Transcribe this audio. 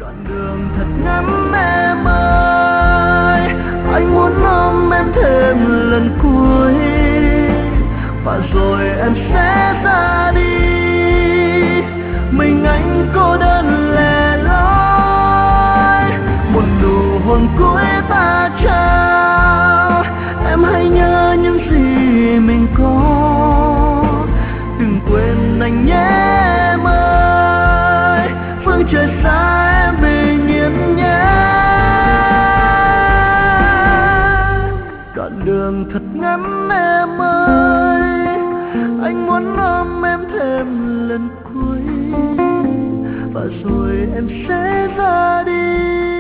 đoạn đường thật ngắn em ơi, anh muốn ôm em thêm lần cuối và rồi em sẽ ra đi, mình anh cô đơn lẻ loi. Một nụ hôn cuối ta trao, em hãy nhớ những gì mình có, đừng quên anh nhé em ơi, phương trời xa em bình yên nhé. Đoạn đường thật ngắn em ơi, anh muốn ôm em thêm lần cuối và rồi em sẽ ra đi,